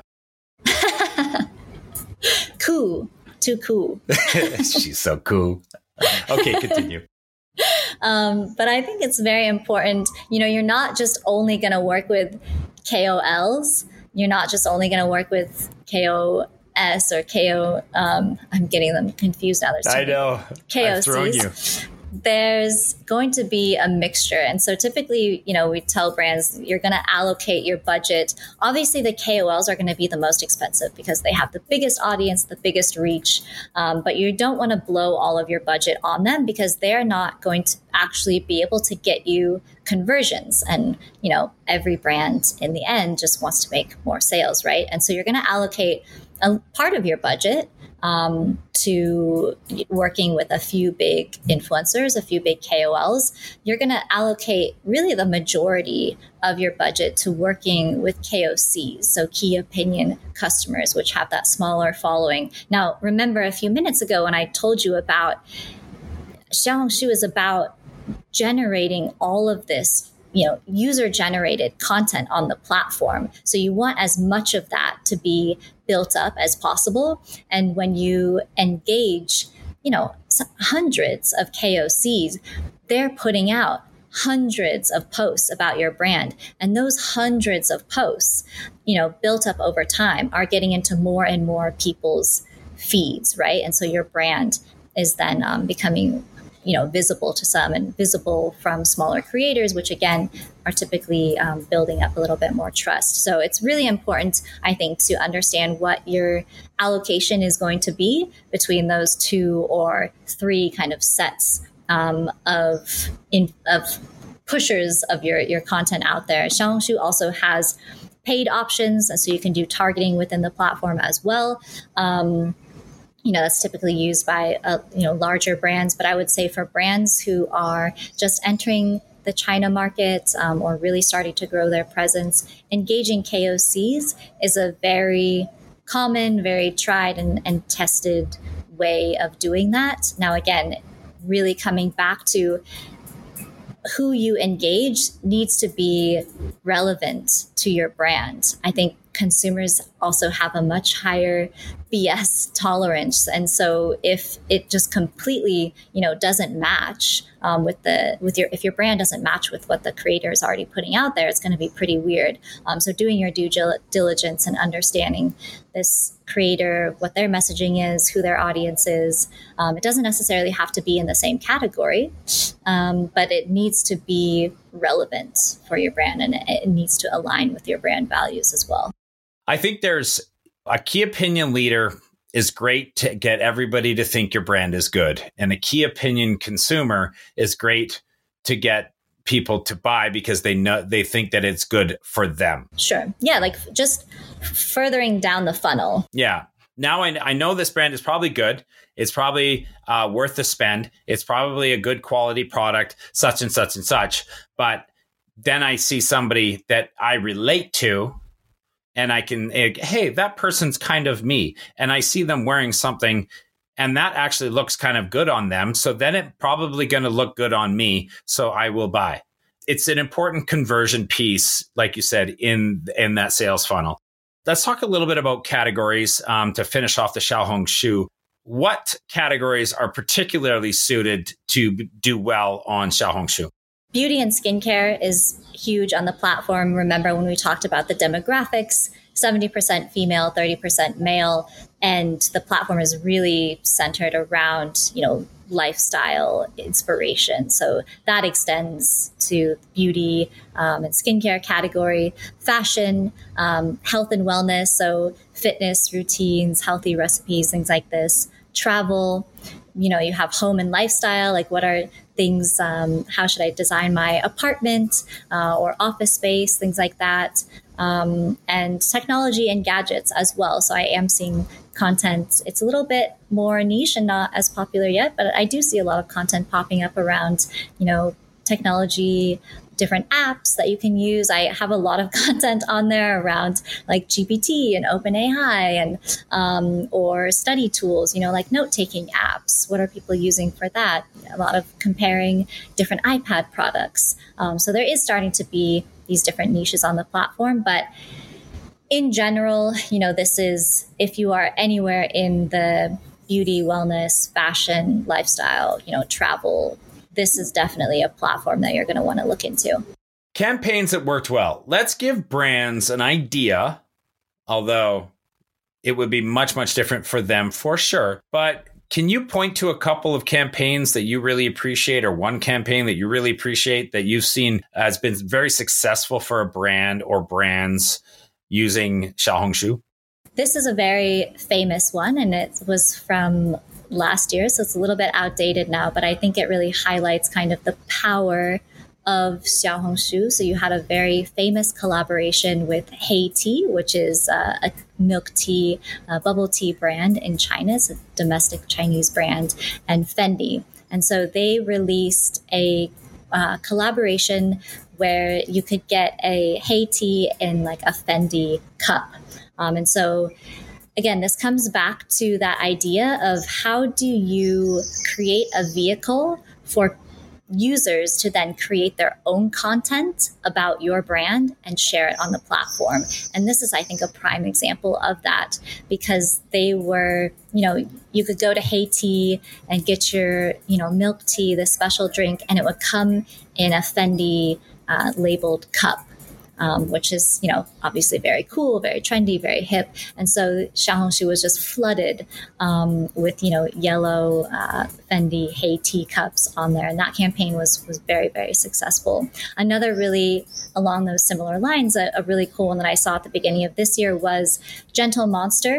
Cool. Too cool. She's so cool. Okay, continue. Um, but I think it's very important. You know, you're not just only going to work with K O Ls. You're not just only going to work with K O S or K O. Um, I'm getting them confused now. There's I know. K O Cs. I've thrown you. There's going to be a mixture. And so typically, you know, we tell brands you're going to allocate your budget. Obviously, the K O Ls are going to be the most expensive because they have the biggest audience, the biggest reach. Um, but you don't want to blow all of your budget on them because they're not going to actually be able to get you conversions. And, you know, every brand in the end just wants to make more sales, right? And so you're going to allocate a part of your budget Um, to working with a few big influencers, a few big K O Ls. You're going to allocate really the majority of your budget to working with K O Cs, so key opinion customers, which have that smaller following. Now, remember a few minutes ago when I told you about Xiaohongshu is about generating all of this, you know, user-generated content on the platform. So you want as much of that to be built up as possible. And when you engage, you know, hundreds of K O Cs, they're putting out hundreds of posts about your brand. And those hundreds of posts, you know, built up over time are getting into more and more people's feeds, right? And so your brand is then um, becoming you know, visible to some and visible from smaller creators, which again are typically um, building up a little bit more trust. So it's really important, I think, to understand what your allocation is going to be between those two or three kind of sets um, of in, of pushers of your, your content out there. Xiaohongshu also has paid options, and so you can do targeting within the platform as well. Um, you know, that's typically used by, uh, you know, larger brands. But I would say for brands who are just entering the China market um, or really starting to grow their presence, engaging K O Cs is a very common, very tried and, and tested way of doing that. Now, again, really coming back to who you engage needs to be relevant to your brand. I think consumers also have a much higher B S tolerance. And so if it just completely, you know, doesn't match um, with the, with your, if your brand doesn't match with what the creator is already putting out there, it's going to be pretty weird. Um, so doing your due diligence and understanding this creator, what their messaging is, who their audience is. Um, it doesn't necessarily have to be in the same category, um, but it needs to be relevant for your brand, and it, it needs to align with your brand values as well. I think there's a key opinion leader is great to get everybody to think your brand is good. And a key opinion consumer is great to get people to buy because they know they think that it's good for them. Sure. Yeah. Like just furthering down the funnel. Yeah. Now I, I know this brand is probably good. It's probably uh, worth the spend. It's probably a good quality product, such and such and such. But then I see somebody that I relate to, and I can, hey, that person's kind of me. And I see them wearing something, and that actually looks kind of good on them. So then it's probably going to look good on me. So I will buy. It's an important conversion piece, like you said, in, in that sales funnel. Let's talk a little bit about categories um, to finish off the Xiaohongshu. What categories are particularly suited to do well on Xiaohongshu? Beauty and skincare is huge on the platform. Remember when we talked about the demographics, seventy percent female, thirty percent male, and the platform is really centered around, you know, lifestyle inspiration. So that extends to beauty um, and skincare category, fashion, um, health and wellness. So fitness routines, healthy recipes, things like this, travel. You know, you have home and lifestyle, like what are things, um, how should I design my apartment uh, or office space, things like that. Um, and technology and gadgets as well. So I am seeing content. It's a little bit more niche and not as popular yet, but I do see a lot of content popping up around, you know, technology, different apps that you can use. I have a lot of content on there around like G P T and OpenAI and um, or study tools, you know, like note-taking apps. What are people using for that? A lot of comparing different iPad products. Um, so there is starting to be these different niches on the platform. But in general, you know, this is if you are anywhere in the beauty, wellness, fashion, lifestyle, you know, travel, this is definitely a platform that you're going to want to look into. Campaigns that worked well. Let's give brands an idea, although it would be much, much different for them for sure. But can you point to a couple of campaigns that you really appreciate, or one campaign that you really appreciate that you've seen has been very successful for a brand or brands using Xiaohongshu? This is a very famous one, and it was from last year, so it's a little bit outdated now, but I think it really highlights kind of the power of Xiaohongshu. So you had a very famous collaboration with HeyTea, which is uh, a milk tea, uh, bubble tea brand in China. It's a domestic Chinese brand, and Fendi. And so they released a uh, collaboration where you could get a HeyTea in like a Fendi cup. Um, and so Again, this comes back to that idea of how do you create a vehicle for users to then create their own content about your brand and share it on the platform. And this is, I think, a prime example of that, because they were, you know, you could go to HeyTea and get your, you know, milk tea, this special drink, and it would come in a Fendi uh, labeled cup. um, which is, you know, obviously very cool, very trendy, very hip. And so Xiaohongshu was just flooded um, with, you know, yellow uh, Fendi Hey teacups on there. And that campaign was was very, very successful. Another really along those similar lines, a, a really cool one that I saw at the beginning of this year was Gentle Monster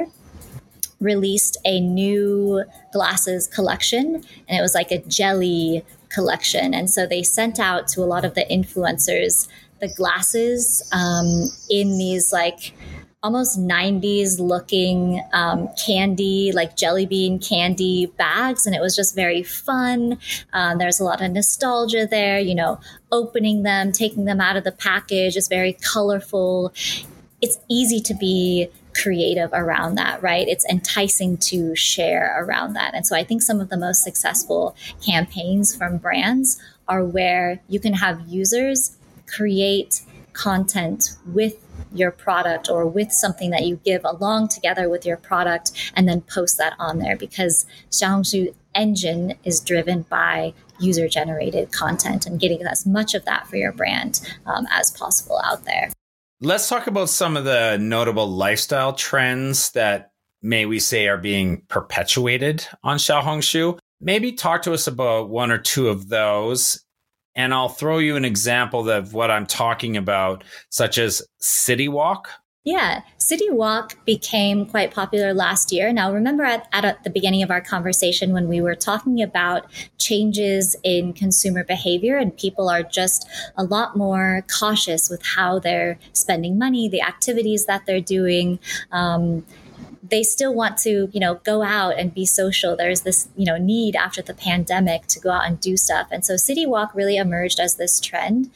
released a new glasses collection, and it was like a jelly collection. And so they sent out to a lot of the influencers the glasses um, in these like almost nineties looking um, candy, like jelly bean candy bags. And it was just very fun. Um, there's a lot of nostalgia there, you know, opening them, taking them out of the package. It's very colorful. It's easy to be creative around that, right? It's enticing to share around that. And so I think some of the most successful campaigns from brands are where you can have users create content with your product or with something that you give along together with your product and then post that on there, because Xiaohongshu engine is driven by user generated content and getting as much of that for your brand um, as possible out there. Let's talk about some of the notable lifestyle trends that may we say are being perpetuated on Xiaohongshu. Maybe talk to us about one or two of those. And I'll throw you an example of what I'm talking about, such as City Walk. Yeah, City Walk became quite popular last year. Now, remember at, at the beginning of our conversation when we were talking about changes in consumer behavior, and people are just a lot more cautious with how they're spending money, the activities that they're doing. Um, they still want to, you know, go out and be social. There's this, you know, need after the pandemic to go out and do stuff. And so City Walk really emerged as this trend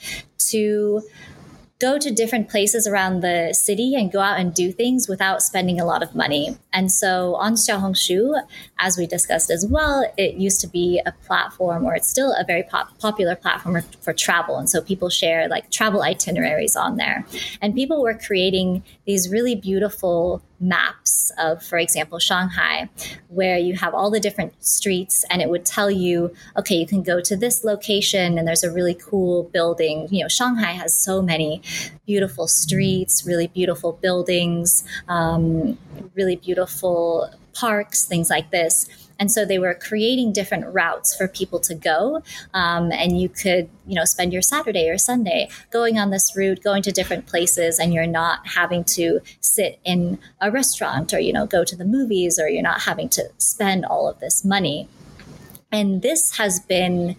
to go to different places around the city and go out and do things without spending a lot of money. And so on Xiaohongshu, as we discussed as well, it used to be a platform, or it's still a very pop- popular platform for travel. And so people share like travel itineraries on there. And people were creating these really beautiful maps of, for example, Shanghai, where you have all the different streets and it would tell you, okay, you can go to this location and there's a really cool building. You know, Shanghai has so many beautiful streets, really beautiful buildings, um, really beautiful parks, things like this. And so they were creating different routes for people to go. Um, and you could, you know, spend your Saturday or Sunday going on this route, going to different places, and you're not having to sit in a restaurant or, you know, go to the movies, or you're not having to spend all of this money. And this has been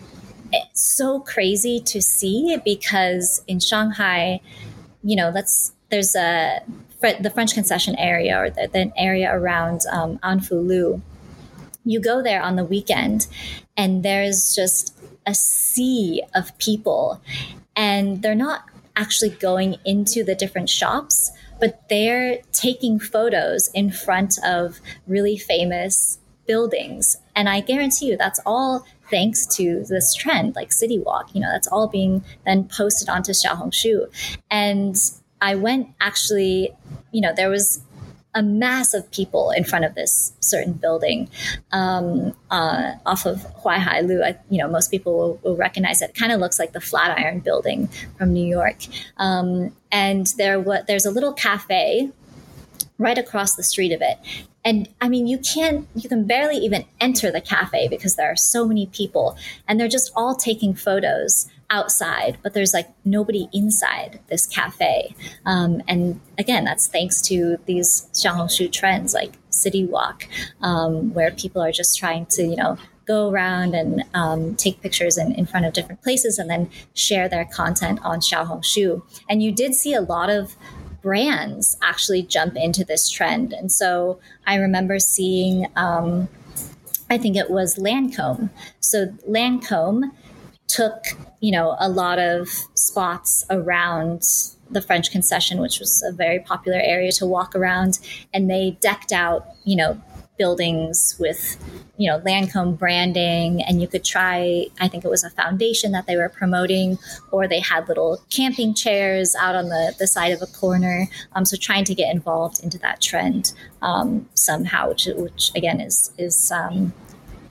so crazy to see, because in Shanghai, you know, let's, there's a, the French concession area, or the, the area around um, Anfu-Lu. You go there on the weekend and there's just a sea of people, and they're not actually going into the different shops, but they're taking photos in front of really famous buildings. And I guarantee you that's all thanks to this trend, like City Walk. You know, that's all being then posted onto Xiaohongshu. And I went actually, you know, there was a mass of people in front of this certain building um, uh, off of Huaihai Lu. I, you know, most people will, will recognize it. It kind of looks like the Flatiron Building from New York. Um, and there, what there's a little cafe right across the street of it. And I mean, you can't, you can barely even enter the cafe because there are so many people, and they're just all taking photos outside, but there's like nobody inside this cafe. Um, and again, that's thanks to these Xiaohongshu trends like City Walk, um, where people are just trying to, you know, go around and um, take pictures in, in front of different places and then share their content on Xiaohongshu. And you did see a lot of brands actually jump into this trend. And so I remember seeing, um, I think it was Lancome. So Lancome took, you know, a lot of spots around the French concession, which was a very popular area to walk around. And they decked out, you know, buildings with, you know, Lancome branding. And you could try, I think it was a foundation that they were promoting, or they had little camping chairs out on the, the side of a corner. Um, so trying to get involved into that trend um, somehow, which, which again is, is um,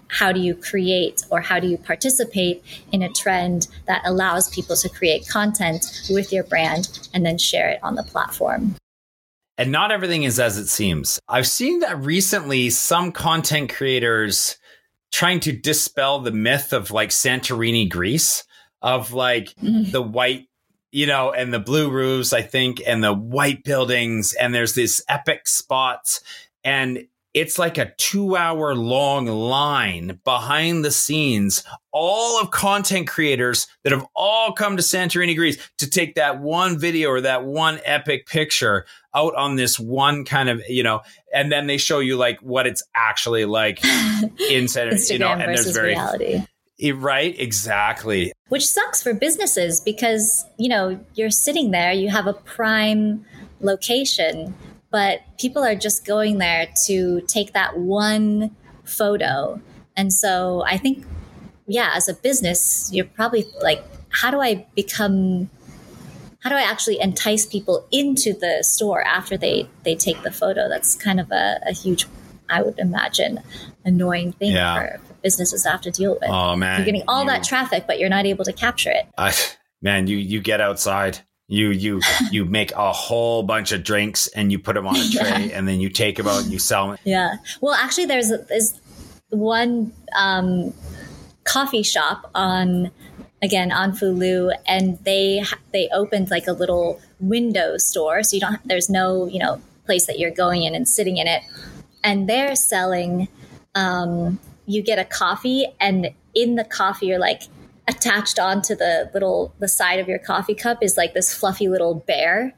how do you create or how do you participate in a trend that allows people to create content with your brand and then share it on the platform? And not everything is as it seems. I've seen that recently some content creators trying to dispel the myth of like Santorini, Greece, of like mm. the white, you know, and the blue roofs, I think, and the white buildings. And there's this epic spots. And it's like a two hour long line behind the scenes, all of content creators that have all come to Santorini, Greece to take that one video or that one epic picture out on this one kind of, you know, and then they show you like what it's actually like in Santorini, you know, and versus there's very reality. Right, exactly. Which sucks for businesses because, you know, you're sitting there, you have a prime location, but people are just going there to take that one photo. And so I think, yeah, as a business, you're probably like, how do I become, how do I actually entice people into the store after they, they take the photo? That's kind of a, a huge, I would imagine, annoying thing yeah. for, for businesses to have to deal with. Oh, man. You're getting all you, that traffic, but you're not able to capture it. I, man, you, you get outside. You you you make a whole bunch of drinks and you put them on a tray yeah. and then you take them out and you sell them. Yeah. Well, actually, there's, there's one um, coffee shop on, again, on Fulu, and they they opened like a little window store. So you don't, there's no, you know, place that you're going in and sitting in it. And they're selling, um, you get a coffee, and in the coffee, you're like, attached onto the little, the side of your coffee cup is like this fluffy little bear.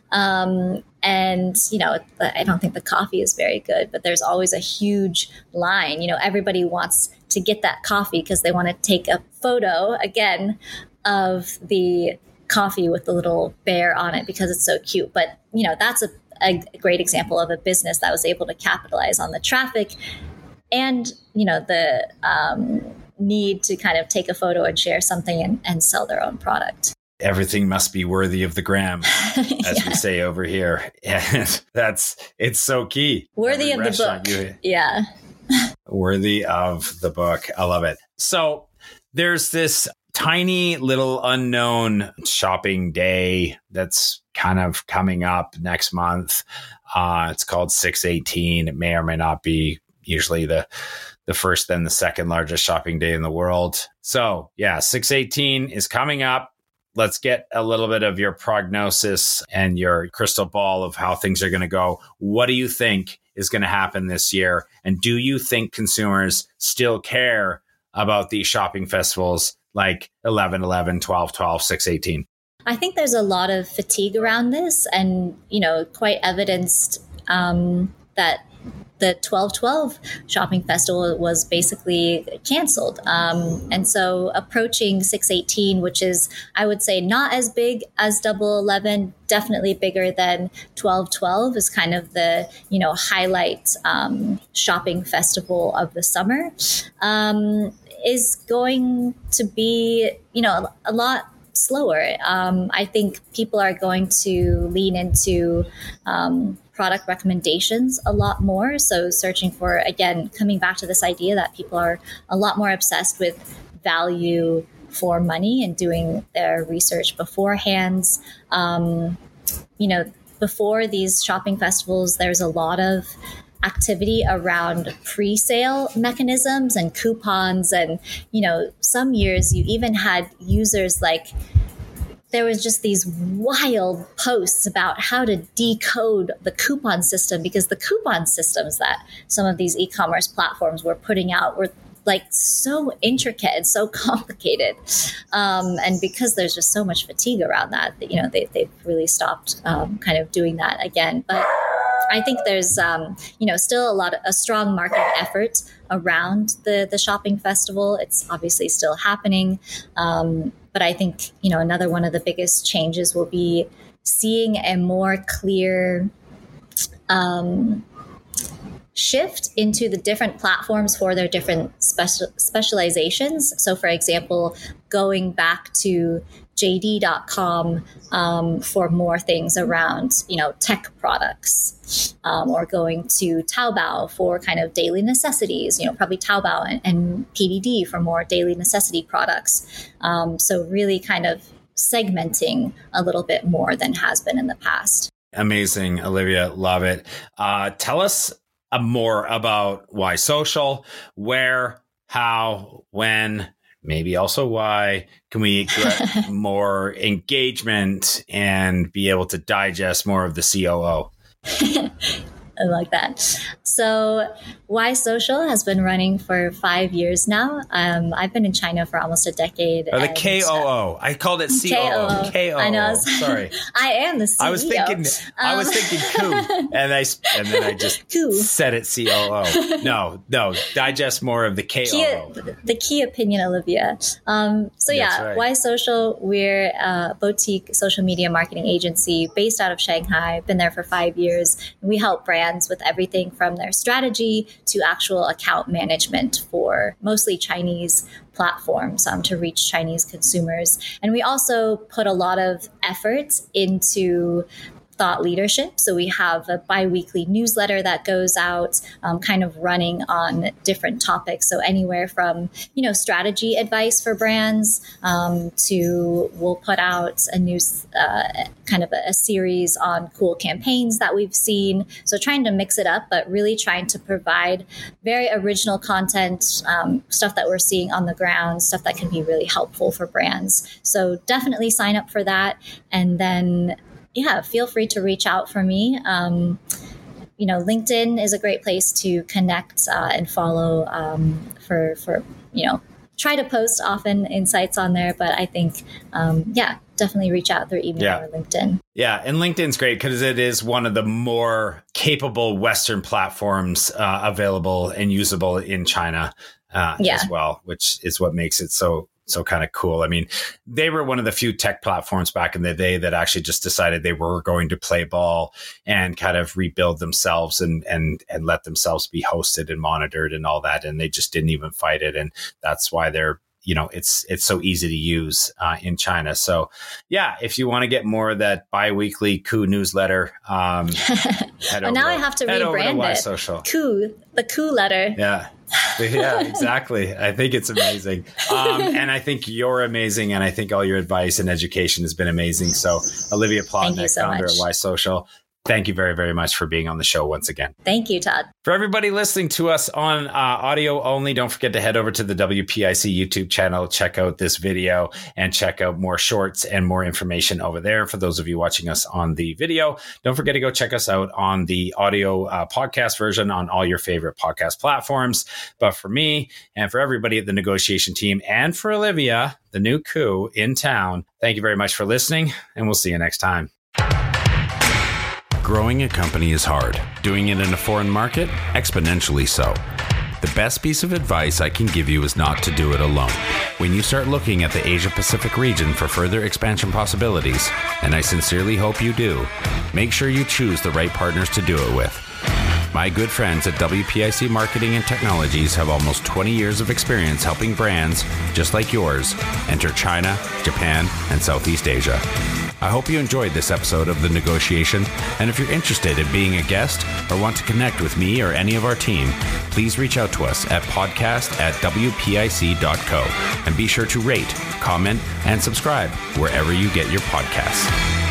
Um, and, you know, I don't think the coffee is very good, but there's always a huge line. You know, everybody wants to get that coffee because they want to take a photo again of the coffee with the little bear on it because it's so cute. But, you know, that's a, a great example of a business that was able to capitalize on the traffic and, you know, the, um, need to kind of take a photo and share something and, and sell their own product. Everything must be worthy of the gram, as yeah. we say over here. And that's, it's so key. Worthy Every of the book. You, yeah. Worthy of the book. I love it. So there's this tiny little unknown shopping day that's kind of coming up next month. Uh, it's called six eighteen. It may or may not be usually the the first, then the second largest shopping day in the world. So yeah, six eighteen is coming up. Let's get a little bit of your prognosis and your crystal ball of how things are going to go. What do you think is going to happen this year? And do you think consumers still care about these shopping festivals like eleven eleven, twelve twelve, six eighteen? I think there's a lot of fatigue around this, and, you know, quite evidenced um, that the twelve twelve shopping festival was basically canceled. Um, and so approaching six eighteen, which is, I would say, not as big as Double eleven, definitely bigger than twelve twelve, is kind of the, you know, highlight um, shopping festival of the summer, um, is going to be, you know, a lot slower. Um, I think people are going to lean into um, product recommendations a lot more. So searching for, again, coming back to this idea that people are a lot more obsessed with value for money and doing their research beforehand. Um, you know, before these shopping festivals, there's a lot of activity around pre-sale mechanisms and coupons. And, you know, some years you even had users like, there was just these wild posts about how to decode the coupon system, because the coupon systems that some of these e-commerce platforms were putting out were like so intricate and so complicated. Um, and because there's just so much fatigue around that, you know, they, they've really stopped um, kind of doing that again. But I think there's, um, you know, still a lot of a strong marketing effort around the, the shopping festival. It's obviously still happening. Um, but I think, you know, another one of the biggest changes will be seeing a more clear um, shift into the different platforms for their different special specializations. So, for example, going back to J D dot com um, for more things around, you know, tech products, um, or going to Taobao for kind of daily necessities, you know, probably Taobao and, and P D D for more daily necessity products. Um, so really kind of segmenting a little bit more than has been in the past. Amazing, Olivia. Love it. Uh, tell us uh, more about Why Social, where, how, when, maybe also why can we get more engagement and be able to digest more of the C O O? I like that. So Why Social has been running for five years now. Um, I've been in China for almost a decade. Or the K O O. I called it C O O. K O O. I know. Sorry. I am the C E O. I was thinking, um, I was thinking coup. And I, and then I just coup. said it C O O. No, no. Digest more of the K O O. Key, the key opinion, Olivia. Um, so yeah, That's right. Why Social, we're a boutique social media marketing agency based out of Shanghai. Been there for five years. We help brands with everything from their strategy to actual account management for mostly Chinese platforms um, to reach Chinese consumers. And we also put a lot of effort into thought leadership. So we have a bi-weekly newsletter that goes out, um, kind of running on different topics. So anywhere from, you know, strategy advice for brands um, to we'll put out a news, uh, kind of a, a series on cool campaigns that we've seen. So trying to mix it up, but really trying to provide very original content, um, stuff that we're seeing on the ground, stuff that can be really helpful for brands. So definitely sign up for that. And then yeah, feel free to reach out for me. Um, you know, LinkedIn is a great place to connect uh, and follow um, for, for, you know, try to post often insights on there. But I think, um, yeah, definitely reach out through email yeah. or LinkedIn. Yeah. And LinkedIn's great because it is one of the more capable Western platforms uh, available and usable in China uh, yeah. as well, which is what makes it so So kind of cool. I mean, they were one of the few tech platforms back in the day that actually just decided they were going to play ball and kind of rebuild themselves and and and let themselves be hosted and monitored and all that. And they just didn't even fight it. And that's why they're, you know, it's it's so easy to use uh, in China. So, yeah, if you want to get more of that biweekly Coup newsletter, um, head well, over now to, I have to head rebrand over to it. Social. Coup, the Coup letter. Yeah. Yeah, exactly. I think it's amazing. Um, and I think you're amazing. And I think all your advice and education has been amazing. So Olivia Plotnick, so founder much. at Why Social, thank you very, very much for being on the show once again. Thank you, Todd. For everybody listening to us on uh, audio only, don't forget to head over to the W P I C YouTube channel, check out this video and check out more shorts and more information over there. For those of you watching us on the video, don't forget to go check us out on the audio uh, podcast version on all your favorite podcast platforms. But for me and for everybody at the negotiation team and for Olivia, the new coup in town, thank you very much for listening, and we'll see you next time. Growing a company is hard. Doing it in a foreign market, exponentially so. The best piece of advice I can give you is not to do it alone. When you start looking at the Asia Pacific region for further expansion possibilities, and I sincerely hope you do, make sure you choose the right partners to do it with. My good friends at W P I C Marketing and Technologies have almost twenty years of experience helping brands, just like yours, enter China, Japan, and Southeast Asia. I hope you enjoyed this episode of The Negotiation, and if you're interested in being a guest or want to connect with me or any of our team, please reach out to us at podcast at W P I C dot co, and be sure to rate, comment, and subscribe wherever you get your podcasts.